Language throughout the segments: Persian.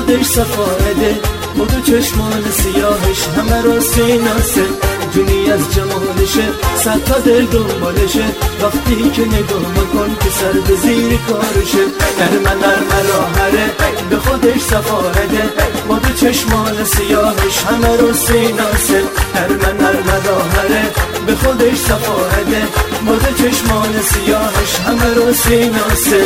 خودش صفایده، با دو چشمان سیاهش همه را سیناسه، جونی از جمالشه، صد تا دل دنبالشه، وقتی که نگاه مکن که سر به زیر کارشه. نرمه راهره به خودش صفایده، با دو چشمان سیاهش همه را سیناسه، نرمه راهره به خودش صفایده، با دو چشمان سیاهش همه را سیناسه.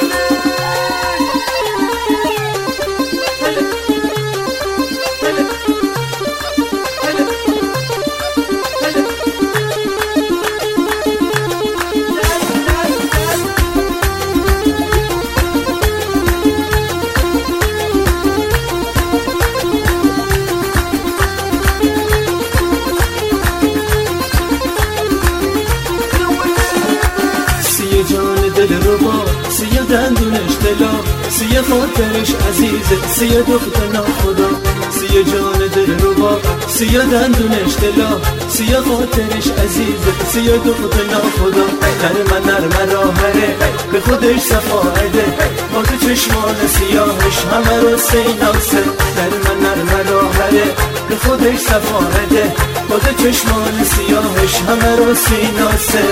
سیه دندونش دلا، سیه خاطرش عزیزه، سیه دختر ناخدا، سیه جان دل ربا، سیه دندونش دلا، سیه خاطرش عزیزه، سیه دختر ناخدا. نرمه راهره به خودش صفایده، با دو چشمان سیاهش همه رو سیناسه، نرمه راهره به خودش صفایده، با دو چشمان سیاهش همه رو سیناسه.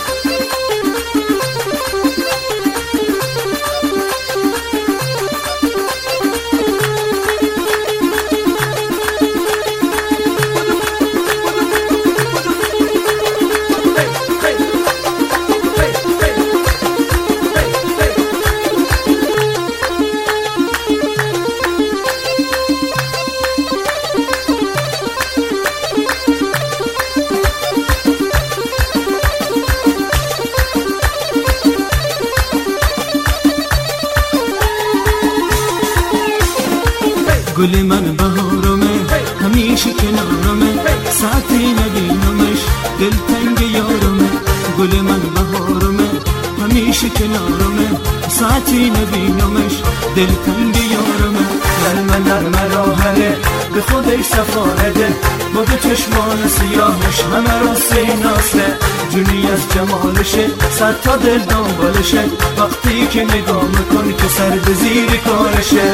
گل من بهارمه همیشه کنارمه، ساعتی نبینمش دلتنگ یارمه. گل من بهارمه همیشه کنارمه، ساعتی نبینمش دلتنگ یارمه. نرمه راهره به خودش صفایده، با دو چشمان سیاهش همه را سیناسه، جونی از جمالشه، صد تا دل دنبالشه، وقتی که نگاه میکن که سر به زیر کارشه.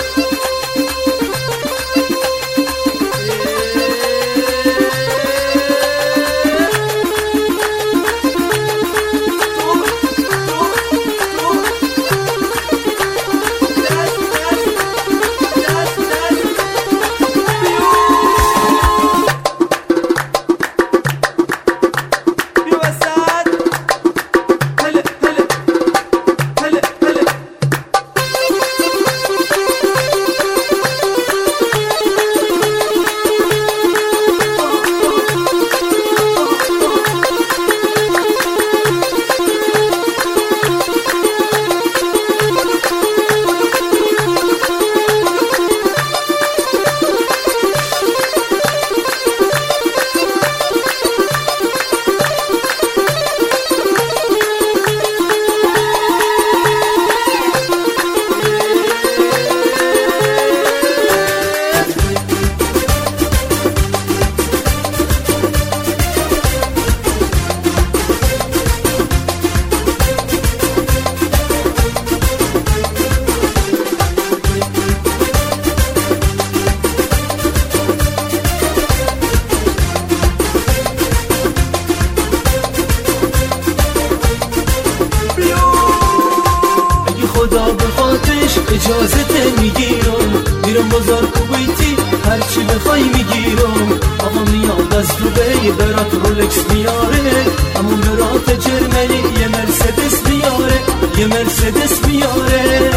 خدا به خاطرش اجازت میگیرم، میرم بازار کویتی هرچی بخوای میگیرم. آقا میاد از دبی برات رولکس میاره، همون برات جرمنی یه مرسدس میاره، یه مرسدس میاره.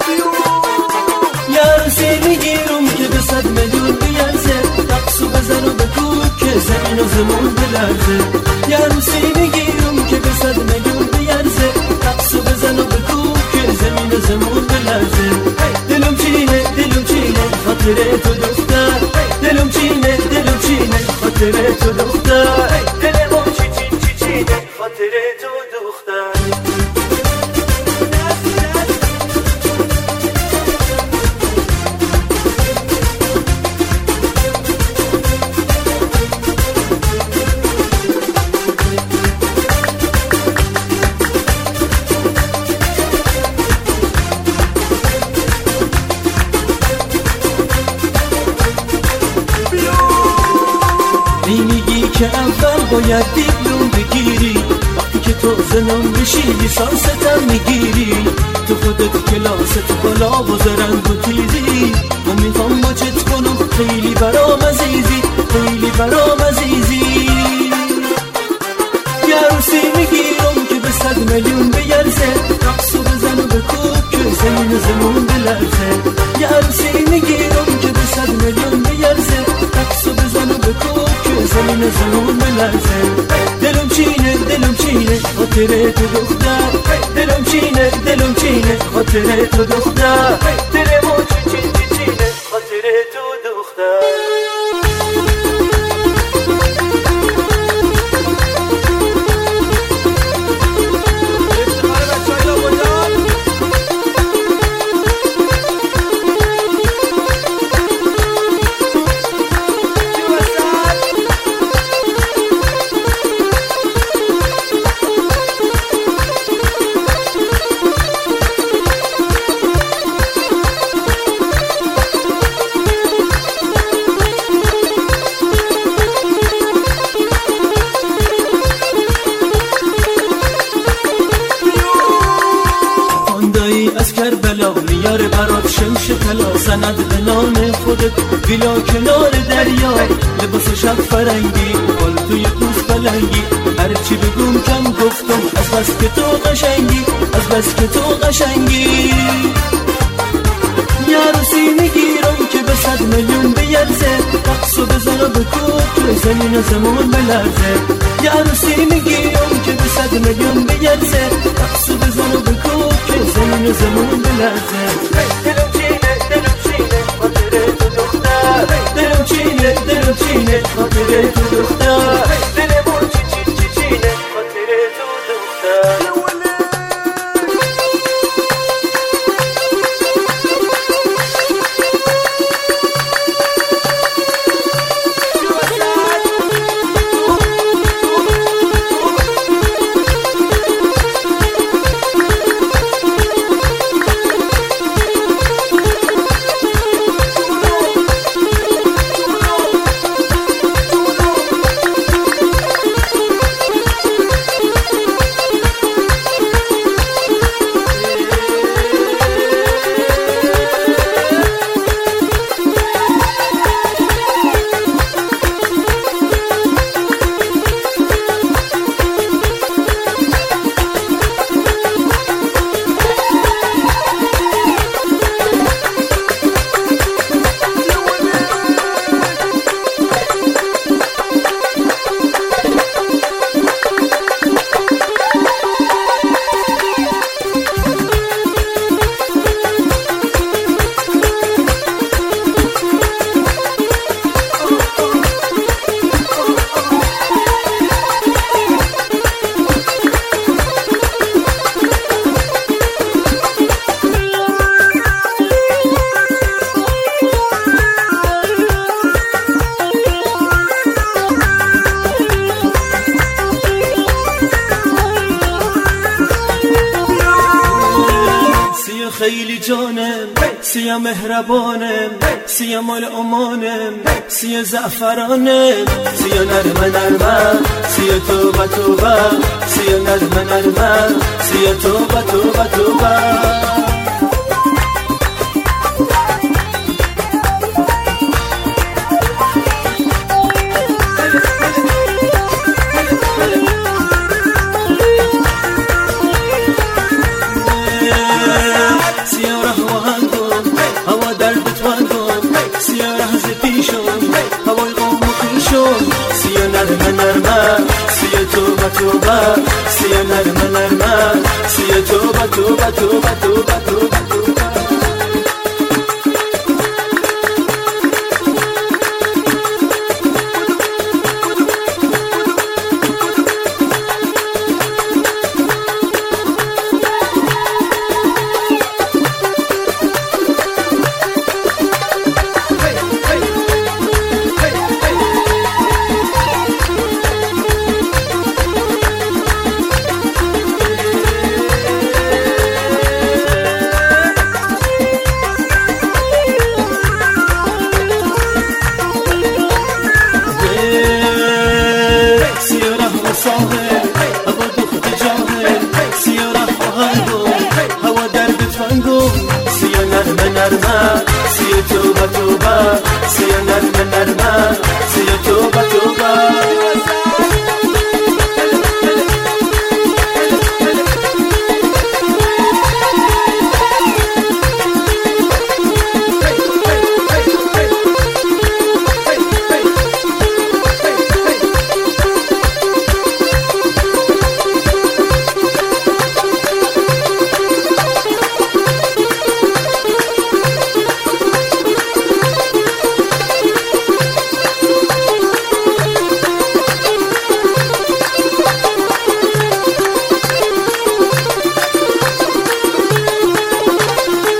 یه عروسی میگیرم که به 100 میلیون بیارزه، رقصو بزن و بکوب که زمین و زمون بلرزه. یه عروسی میگیرم که به 100 میلیون بیارزه، رقصو بزن و بکوب که زمین و زمون بلرزه. دلم چینه خاطر تو دختر، دلم چینه خاطر تو دختر، دلم چینه خاطر تو دختر. نباید دیپلم بگیری، وقتی که تو زنم بشی لیسانستم میگیری. تو خودت کلاست بالا و زرنگ و تیزی، و میخوام باجت کنم خیلی برام عزیزی، خیلی برام عزیزی. یه عروسی میگیرم که به 100 میلیون بیرزه، رقص و بزن و بکوب که زمین زمون بلرزه. یه عروسی میگیرم که به 100 میلیون بیرزه، رقص و بزن و بکوب که زمین زمون بلرزه. دلم چینه دلم چینه خاطره تو دختر، دلم چینه دلم چینه خاطره تو دختر، دلمو چینه خاطره تو دختر. از کربلا میاره برات شمش طلا، سند به نام خودت ویلا کنار دریا. لباس شب فرنگی پالتوی پوست پلنگی، هرچی بگم کم گفتم از بس که تو قشنگی، از بس که تو قشنگی. یه عروسی میگیرم که به 100 میلیون بیرزه، رقص و بزن و بکوب که زمین زمان بلرزه. یه عروسی میگیرم که به 100 میلیون بیرزه، رقص و بزن و بکوب که زمین زمان بلرزه. دلم چینه خاطره تو دختر، دلم چینه خاطره تو دختر، دلمو چینه خاطره تو دختر. خیلی جانم، سیه مهربانم، سیه مال امانم، سیه زعفرانم، سیه نرمه نرمه، سیه توبه توبه، سیه نرمه نرمه، سیه توبه توبه توبه. سیه نرمه نرمه، سیه توبه توبه توبه توبه توبه توبه. صاحب